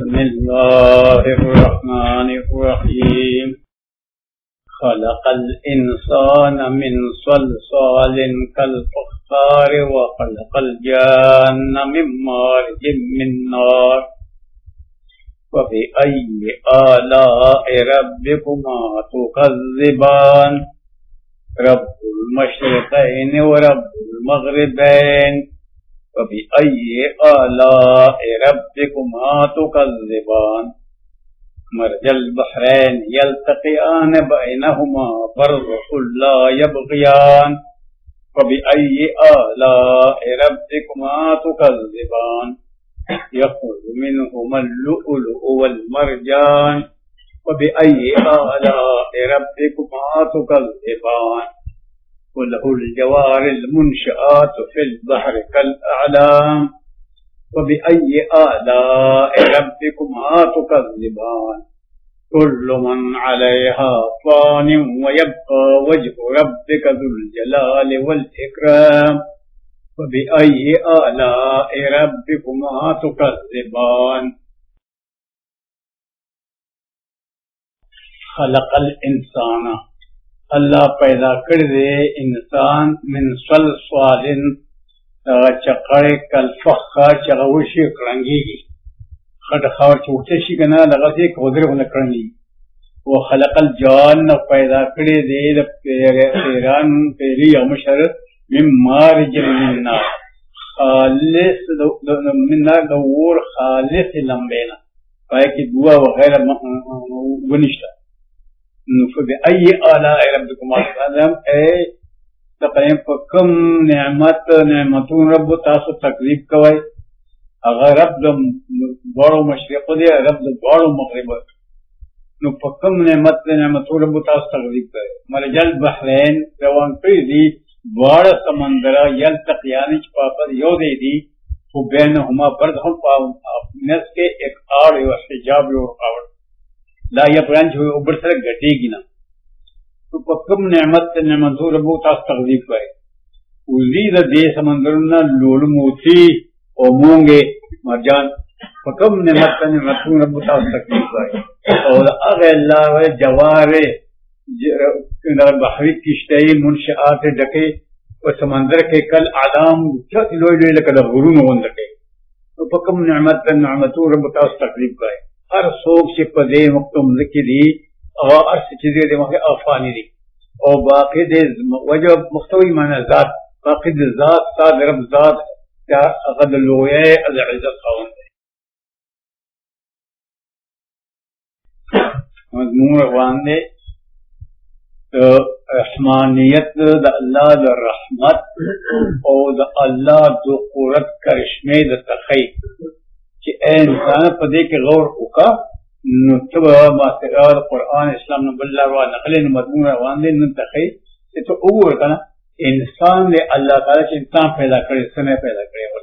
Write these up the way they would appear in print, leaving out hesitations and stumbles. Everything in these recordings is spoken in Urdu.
बिस्मिल्लाहिर्रहमानिर्रहीम। खलक़ल इंसान मिन सलसालिन कल फ़ख़्ख़ार व खलक़ल जान्न मिन मारिजिन मिन नार व बिअय्यि आलाइ रब्बिकुमा तुकज़्ज़िबान। रब्बुल मशरिक़ैनि व रब्बुल मग़रिबैनि व बिअय्यि आलाइ रब्बिकुमा तुकज़्ज़िबान। मरजल बहरैनि यल्तक़ियान बैनहुमा बरज़ख़ुन ला यबग़ियान व बिअय्यि आलाइ रब्बिकुमा तुकज़्ज़िबान। यख़रुजु मिनहुमल लुअलुअु वल मरजान व बिअय्यि आलाइ रब्बिकुमा तुकज़्ज़िबान। वलहुल जवारिल मुनशआतु फिल बहरि कल अअलाम व बिअय्यि आलाइ रब्बिकुमा तुकज़्ज़िबान। कुल्लु मन अलैहा फ़ानिन व यब्क़ा वज्हु रब्बिका ज़ुल जलालि वल इकराम व बिअय्यि आलाइ रब्बिकुमा तुकज़्ज़िबान। खलक़ल इंसाना, अल्लाह पैदा कर दे इंसान मिन सलसालिन चकड़े कल फ़ख़्ख़ार चगवशी कड़ंगी खटखार छोटे शिकना लगा से कोदरे होने कड़ंगी। वो खलक़ल जान पैदा कर दे पेरान पेरी अमशर मिन मारिजिन मिन नार खालिस मिन नार दौर खालिस लंबेना पाए की दुआ वगैरह गुनिश्ता। फ़बिअय्यि आलाइ रब्बिकुमा तुकज़्ज़िबान, ए तक़यम पकम नेमतून रब तासु तकज़ीब कवई। अगर रब बाड़ो मशरिक़ दे रब बाड़ो मग़रिब नु पकम नेमतून रब तासु तकज़ीब करे। मरजल बहरैन रवान दी बाड़ समंदरा यल्तक़ियान पापर यो दे दी वो बैनहुमा बरज़ख़ुन नस के एक आड़ व हिजाब व रुकावट ला यबग़ियान जो ऊपर से घटेगी ना। तो पक्कम नेमतों रबू तास तकज़ीब करे। उज़ीद दे समंदरना लोल मोती और मूंगे मरजान पक्कम नेमतों रबू तास तकज़ीब करे। और अगला व जवारे बहरी किश्तई मुनशआत डके और समंदर के कल आलाम क्या लोई लोई लकद गुरून होन डके। तो पक्कम नेमतों रबू तास तकज़ीब करे। हर सोख से पदे मुक्तम ज़िक्री और अर्श चीज़ें दे वहाँ आफ़ानी दी और बाकी दे वजह मुख्तवी माना ज़ात बाकी दे ज़ात साद रब ज़ात क्या अक़द लोये अज़इज़त खावन दे मज़मून रवान दे। तो रहमानियत द अल्लाह द रहमत और द अल्लाह दो क़ुरत करिश्मे द तख़ई कि इंसान पदे के गौर होका नुतबा मातरार कुरान इस्लाम नबल्ला व नक़ल मज़मून वांदे न तख़ई तो उवर का इंसान ने अल्लाह ताला के इंसान पैदा करे समय पैदा करे और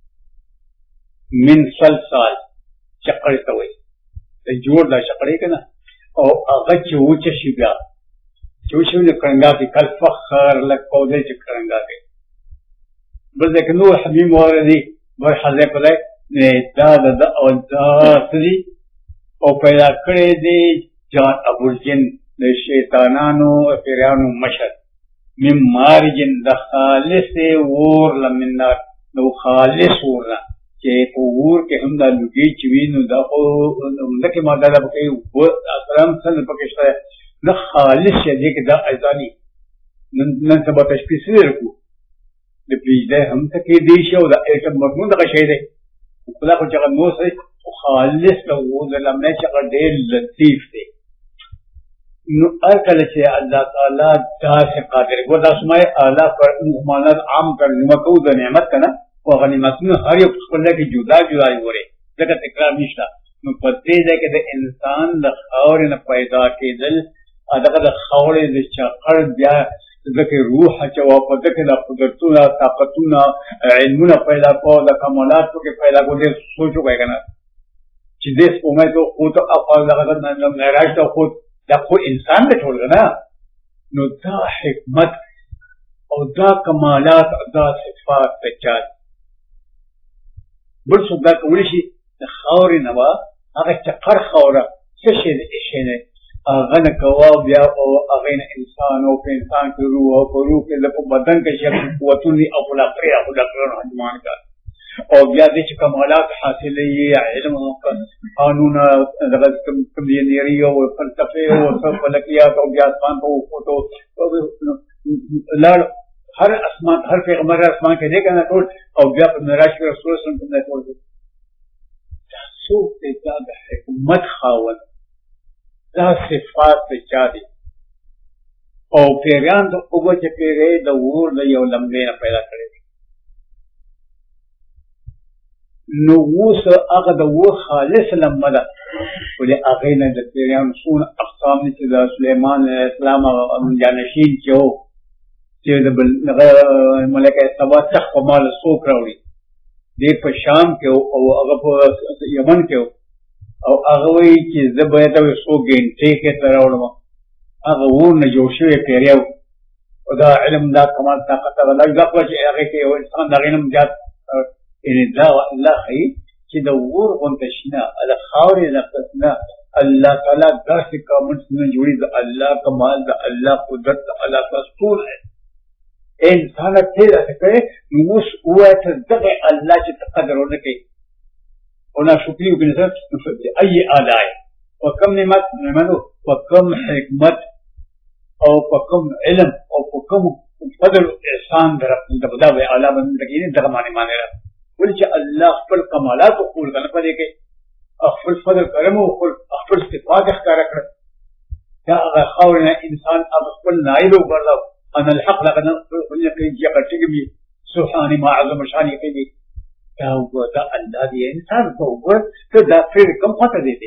मिन सलसाल चक्कर तवे तो जोरदार चक्कर के ना और अगच ऊंच शिगा चूशु ने करंगा की कल फ़ख़्ख़ार लग पौधे च करंगा के बस एक नूर हमीम वारदी बर हज़े पले ने दादा और दासरी और पैदा करे दे जान अबुल जिन ने शैतानानो फिरानो मशर मिन मारिजिन द खालिस वोर लमिन्ना नो खालिस वोरना के वोर के हमदा लुगी चवीन दा को नके मादा बके वो अकरम सन पकेशा न खालिस ये के दा अजानी न सब तशपीसिर को de pide हम तक ये देश और एक मजमून का शेर है खुदा को जगह नो से खालिस का वो लम्बे जगह दे लतीफ थे नो अकल से अल्लाह ताला दास कादिर वो दासमाए आला पर मानत आम कर मकूद नेमत का ना वो गनीमत में हर एक खुदा की जुदा जुदा हो रहे जगह तकरार निशा नो पते है कि इंसान द और न पैदा के दिल अदक द खौरे द चकर दिया ذکر روح چوا پدکه دا قدرتونه طاقتونه علمونه پیدا کو دا کمالات کو پیدا کو دې سوچو کوي کنه چې دې کومه ته خو ته افعال دغه نه معراج ته خو دا خو انسان ته ټول کنه نو دا حکمت او دا کمالات دا صفات ته چا بل څه دا کولی شي د خاورې نوا هغه چقر خوره څه شي نه هغه نه کوا بیا او هغه انسان او په انسان کې روح او په روح کې د بدن کې شي قوتونه او خلقره او دکرن حجمان کا او بیا د چې کمالات حاصلې علم او قانون دغه کمپیوټري او فلسفه او فلکیات او بیا اسمان او فوټو لړ هر اسمان هر پیغمبر اسمان کې دی کنه ټول او بیا په معراج کې رسول الله صلی الله علیه وسلم څو ته د حکمت خاوند دا صفات چا دي او پیران د اوبه چې پیرې د ور د یو لمبې نه پیدا کړي نو اوس هغه د و خالص لمبه ده ولې هغه نه د پیران څون اقسام چې د سليمان اسلام او جانشین چې د ملکه سبا تخ په مال سوک راوړي دی په شام کې او هغه په یمن کې او هغه وایي چې زه باید څو ګنټې کې ته راوړم هغه ورنه جوړ شوی پیریو او دا علم دا کمال طاقت هغه دا چې هغه کې یو انسان د غینم زیات یعنې دا الله ښیي چې د ور غونته شنه د خاورې نقصنه الله تعالی داسې کامنټونه جوړي د الله کمال د الله قدرت د الله ټول انسان ته راته کوي نو اوس وایته دغه الله چې قدر ونه کوي ونا شکری وکړي اي آلاء وكم نعمت وكم حکمت او وكم علم او وكم فضل احسان درته دا به اعلی باندې لګینه دغه معنی را ولې چې الله خپل کمالات او خپل کنه پدې کې خپل فضل کرم او خپل صفات ښکارا کړ دا هغه خاورنه انسان خپل نائب وګرځاو ان الحق لقد يقتجم سبحان ما عظم شانه کوي دا دا الله دی انسان په وګور ته دا فیر کوم پته دی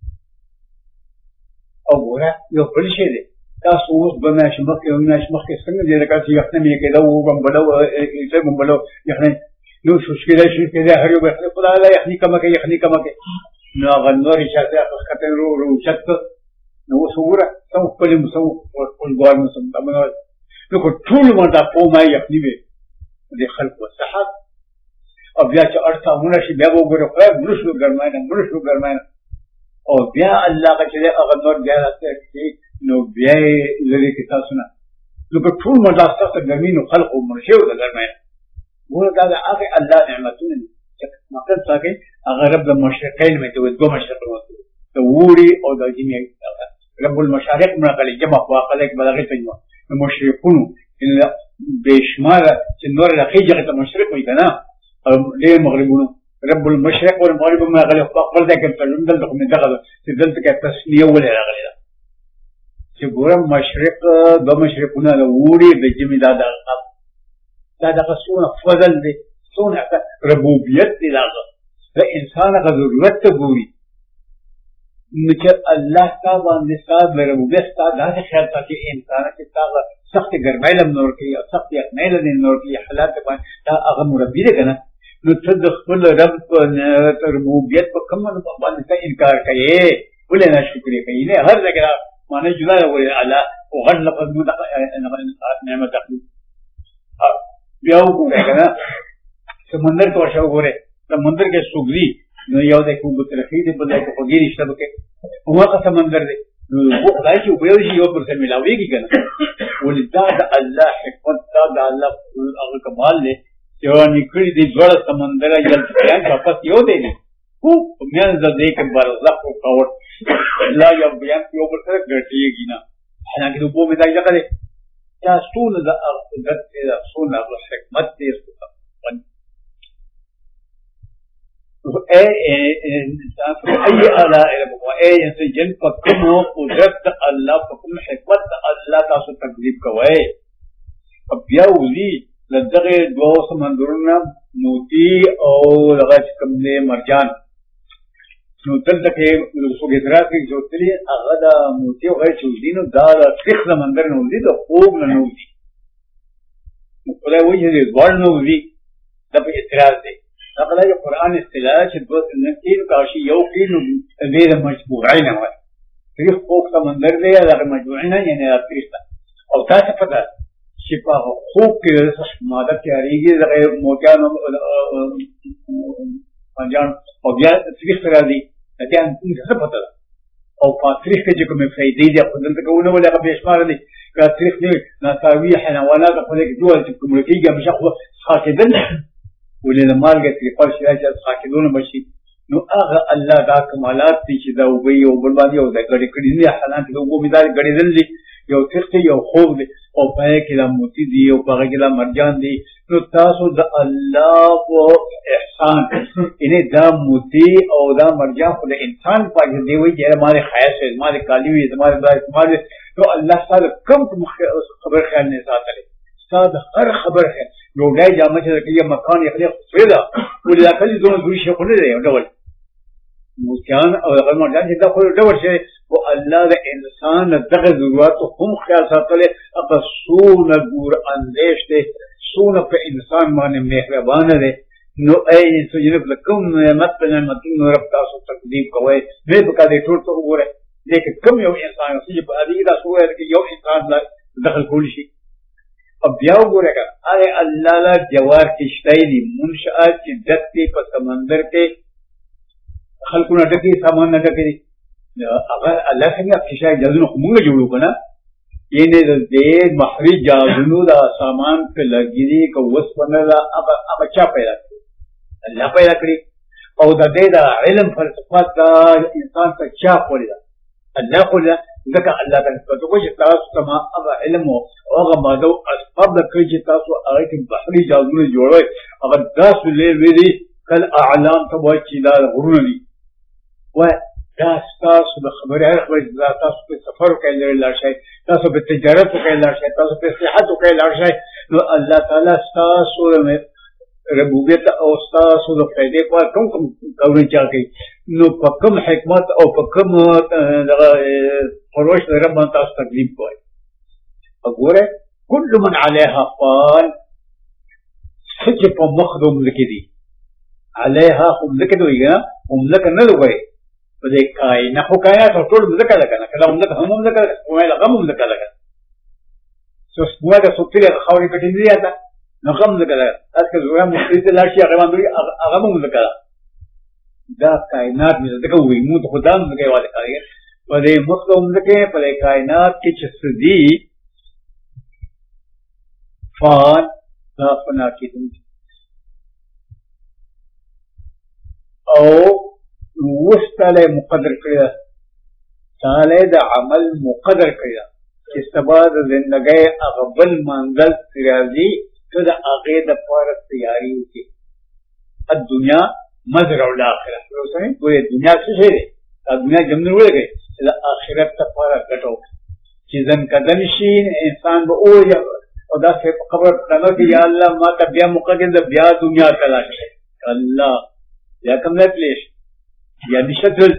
او ګوره یو بل شی دی تاسو اوس به ماشي مخکې څنګه دی لکه چې یخنه مې کېده او بمبلو یخنه نو شو کېده هر یو به خدای الله یخني کما کوي نو هغه نور چې تاسو خاطر رو چت نو اوس وګوره څو خپل مسو خپل ګوار مسو تمنو نو ټول مردا په ما یخني وي د خلق وصحت او بیا چې اړتا مونږ شي بیا وګورو خو مرشو ګرماینه او بیا الله چې هغه نور بیا راځي نو بیا لري کې تاسو نه نو په ټول مدرسه ګرمینو خلق مرشو ګرماینه ګوره دا هغه الله نعمتونه چې مقصد څنګه هغه رب المشرقین مې ته دوه مشرقونه ته ووري او د جمعي رب المشارق مرغلي جمع واقلك بلغه تجمع المشرقون ان بشمال چې نور راخیږي ته مشرق وي کنه او له مغربونو رب المشرق والمغرب ما غلي خپل ځای کې تلل دلته کوم دغه چې دلته کې تسنیه ولې راغلی چې ګورم مشرق د مشرقونه د ووري د جمی دا دغه څونه فضل دی څونه ربوبیت دی دغه د انسان غو ضرورت ته ګوري نو چې الله تعالی باندې صاحب ربوبیت تعالی داسې خیال ساتي انسان چې تعالی سخت ګرمۍ لم نور کوي او سخت یخنۍ لم نور کوي حالات باندې دا هغه مربي دی کنه نو ته د خپل رب ربوبیت په کوم باندې ته انکار کوي ولې نه شکر کوي نه هر ځای معنی جدا وي اعلی او غلق نعمت اخلي بیا وګورئ کنه سمندر ته ورشه وګورئ سمندر کې سوګري نو یو د کوم ترخی دی بل کې خوګيري شته کې هغه سمندر دی نو خدای چې ویل شي یو پر څه ملاويږي کنه ولدا د الله حکمت د الله هغه کمال دی یو نکړي دی ډول سمندر یل بیان واپس یو دی خو مېن د دې کې برزخ او قوت لا یو بیان یو پر څه ګټيږي نه حالانکه د په مې دا ځکه دا ټول د قدرت د ټول د حکمت دی اي آلاء ربكما اي انسان پکمو قدرت الله پکم حکمت الله تاسو تکذیب کوي بیا ولي لدغه دوه سمندرونه موتی او لغه کوم نه مرجان نو دلته کې وګدرات کې جوړتلي هغه د موتی او غیر چوزینو دا د تخ سمندر نه ولي د خوب نه ولي نو کله وایي چې ځوړ نه ولي د په اعتراض دی هغه د قران اصطلاح چې دوه نکین کاشي یو کینو ډېر مجبورین وای تاریخ خوب سمندر دی هغه مجبورین یعنی افریقا او تاسو پته چې په خوب کې ماده تیاریږي د موجانو پنجان او بیا تاریخ راځي لكن څه پته ده او په تاریخ کې کومې فائدې دي خو دلته کوونه ولا به شمار دي که تاریخ نه ناڅاوي حیوانات په دې کې دوه چې کوم کېږي همیشه خو خاطدل ولې د مالګه تری پر شي چې خاطدونه بشي نو هغه الله دا کمالات دي چې دا وبي او بل باندې او د ګډې کړي نه حالات د وګو مدار ګډېدل دي یو تخت یو خوب دی او پای کې لا موتی دی او پای کې لا مرجان دی نو تاسو د الله او احسان انې دا موتی او دا مرجان خو د انسان پاک دی وي چې ماره خیال شي ماره کالی وي ماره ماره نو الله تعالی کوم خبر خیال نه ساتلی استاد هر خبر ہے یو ډای جامه چې کې مکان یې خلک فیدا ولې کله دوه دوی شي خو نه دی ډول موتیان او هغه مرجان چې دا خو ډول شي او الله د انسان دغه ضرورت هم خیال ساتلی هغه سونه ګور اندیش دی سونه په انسان باندې مهربان دی نو ای سجنه په کوم نعمت په نعمت نو رب تاسو تقدیم کوي دې په کده ټول ته وګوره دې کوم یو انسان چې په دې دا سوې کې یو انسان دخل کول شي او بیا وګوره هغه الله لا جوار کشتای دي منشئات چې دکې په سمندر کې خلقونه ډکې سامان نه ډکې هغه الله څنګه کشای جزونه موږ جوړو کنه یې دې محري جازونو دا سامان په لګیږي کو وسونه دا هغه چا پیدا الله پیدا کړی او د دې دا علم فلسفه دا انسان ته چا خوري دا الله خو ځکه الله تعالی په توګه چې تاسو ته هغه علم او هغه ماده اسباب د کړي چې تاسو هغه کې بحري جازونه جوړوي هغه تاسو لري کل اعلام ته وایي چې دا غرونه دي و دا تاسو د خبرې هر خبرې تاسو په سفر کې لار شي تاسو په تجارت کې لار شي تاسو په صحت کې لار شي نو الله تعالی تاسو ربوبیت او تاسو د فائدې په کوم کورن چا کوي نو په کوم حکمت او په کوم فروش رب تاسو تکلیف کوي وګوره كل من عليها فان سچ په مخدوم لکدي عليها هم لکدوي هم لک نه دوی په دې کائنات خو کائنات ټول ملک ده کنه کله ملک هم ملک ده او غم ملک ده سو سموږه سوتلې خاورې کټې نه یاته نو غم ملک ده اته زویا مخريت لاشي هغه باندې هغه ملک ده دا کائنات مې دغه وې مو ته خدام دغه والے کوي په دې مخکوم دغه په کائنات کې چې سدي فان دا فنا کې او وستاله مقدر کړی تعالی د عمل مقدر کړی چې سبا د زندګۍ اغبل منزل راځي ته د هغې دپاره تیاري وکړي الدنیا مزرع الاخره اوسنۍ ګورې دنیا څه شی دی دا دنیا جمنه ولګئ چې د آخرت دپاره ګټه وکړي چې ځنکدن شي انسان به او داسې په قبر پړنو کې یا الله ما ته بیا موقع کېده بیا دنیا ته لاړ شي الله بیا کوم نه تللی شي یا نشتل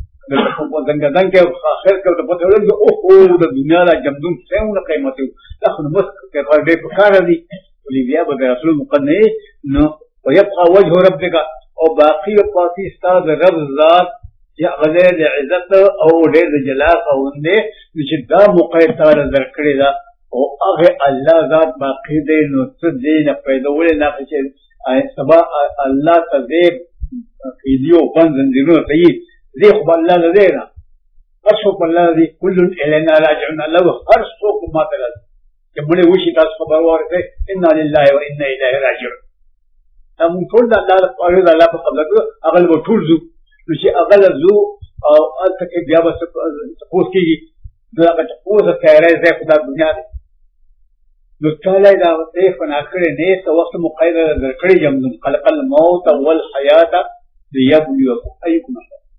زنګدن کې آخر کې د پته ولګي او د دنیا لا جمدون څونه قیمت دا خو نو کې کار دې په کار دی ولې بیا به رسول مقدمه نو ويبقى وجه ربك او باقي پاتې استاد رب ذات یا غزه د عزت او د جلال او نه چې دا موقع تعالی درکړي دا او هغه الله ذات باقي دی نو څه دی نه پیدا ولې نه چې سبا الله تذيب فيديو بند زنجيرونه صحيح زي خو الله لدينا ارشوك الله دي كل الينا راجعون الله ارشوك ما تلال جمله وشي تاس خبر ورته ان لله وانا اليه راجعون تم ټول الله تعالی الله په قبل اغل و ټول زو چې اغل زو او الته بیا بس تاسو کېږي دا که تاسو کېره زه خدای دنیا دي نو تعالی دا ته فنا کړې نه څه وخت مقید درکړې یم خلق الموت والحیات ليبلوکم ايکم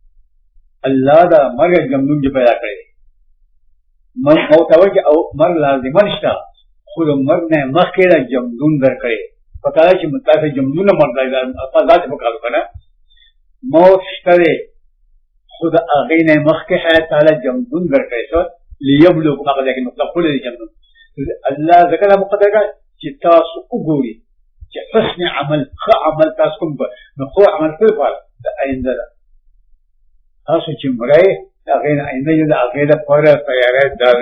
الله دا مرګ جمنون چې پیدا کړی موت او مرګ لازم نشته خو مرګ نه مخکې دا جمنون درکړي پتا چې متاسه جمنون مرګ دا په ذات په کار کنه موت شته خود هغه نه مخکې حیات تعالی جمنون درکړي شو ليبلوکم هغه کې مطلب کول دي جمنون الله ذکر مقدر چې تاسو وګورئ چې حسن عمل خ عمل تاسو کوم نو خو عمل څه فعل د آینده تاسو چې مرای هغه نه آینده د هغه د پاره تیارې ده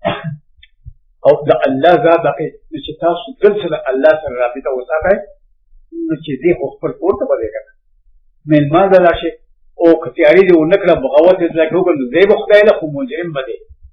او د الله ذات باقي چې تاسو دل سره الله سره رابطه وساتئ نو چې دې خپل پورته باندې کړه مېلمه دلاشي او کتیاری دی ونکړه بغاوت دې لکه وګل دی خدای له خو مجرم بده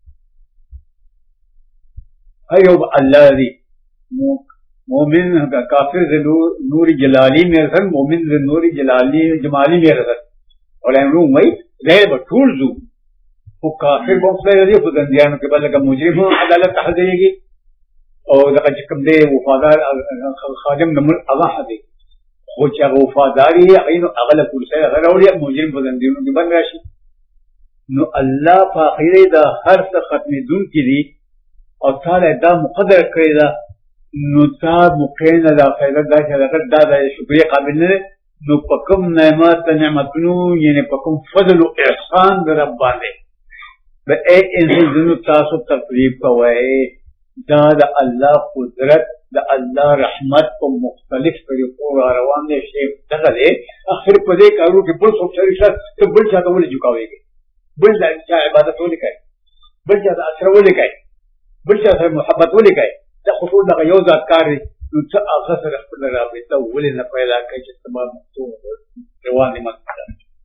ایوب الله دی مومن کافر نور جلالی میرے سن مومن نور جلالی جمالی میرے سن اور امرو مئی زیر بطول زو وہ کافر بہت سے رضی خود اندیانوں کے بعد لگا مجرم عدالت تحت دے گی اور لگا چکم دے وفادار خادم نمول اضاح دے خود چاہ وفاداری اغینو اغل کرسے اغل اولی مجرم خود اندیانوں کے بعد راشی نو اللہ فاخر دا ہر سے ختم دون کی دی اور تعالی دا مقدر کرے دا نو تا مقین دا خیرت دا شرکت دا دا شکریہ قابل نے نو پکم نعمت نعمتنو یعنی پکم فضل و احسان دا رب باندے دا اے انسان دنو تاسو تقریب کوئے دا دا اللہ قدرت دا اللہ رحمت کو مختلف طریقوں روان دے شیف دغلے آخر پدے کارو کہ بل سوک شریشہ تو بل چاہتا وہ لے جکاوے گے بل چاہ عبادت وہ لکھائے بل چاہتا اثر وہ لکھائے بل چاہتا محبت وہ لکھائے دا خطور لگا یو ذات کاری نو تا آغا سر اخبر رابطا ولی نا پیدا کئی چه تمام مختوم روانی مکتا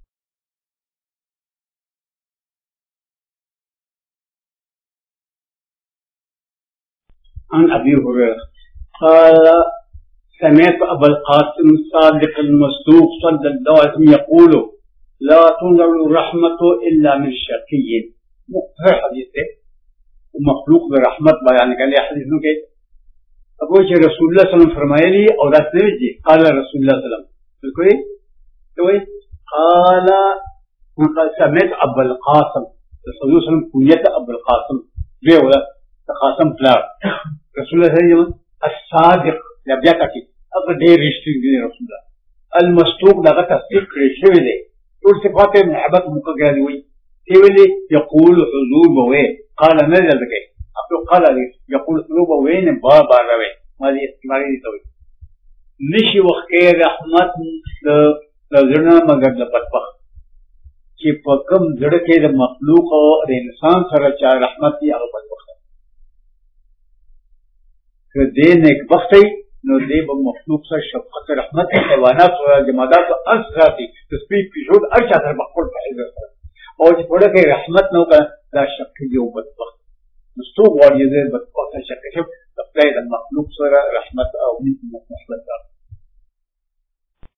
عن ابي هريره قال سمعت ابا القاسم الصادق المصدوق صلى الله عليه وسلم يقول لا تنزل الرحمه الا من شقي مقتر حديث ہے مخلوق برحمت بیان کر لیا حدیث نو کہ ابو رسول اللہ صلی اللہ علیہ وسلم فرمائے لی اور رات نے جی قال رسول اللہ صلی اللہ علیہ وسلم بالکل تو قال سمعت ابو القاسم رسول اللہ صلی اللہ علیہ وسلم کنیت ابو القاسم بے ولا قاسم فلا رسول اللہ صلی اللہ علیہ وسلم الصادق لبیا کی اب دیر رشتے دی رسول اللہ المصدوق لغا تصدیق کرے دے اور صفات محبت مقرر ہوئی تیولی یقول حضور بوے قال نزل دے اب قال يقول حضور بوے نے بار بار روے مالی استعمالی دی توئی نشی وقت رحمت زرنا مگر بدبخت کہ پکم زڑ کے مخلوق اور انسان سره چا رحمت دی هغه بدبخت کہ دے نیک بختی نو دے مخلوق سره شفقت رحمت حیوانات و جمادات اسراتی تسبیح پیشود ارچا در مقبول فائدہ اور جو تھوڑا کہ رحمت نو کا لا شک جو بدبخت مستوب والی دے بدبخت شک شف تقلید المخلوق سره رحمت او محبت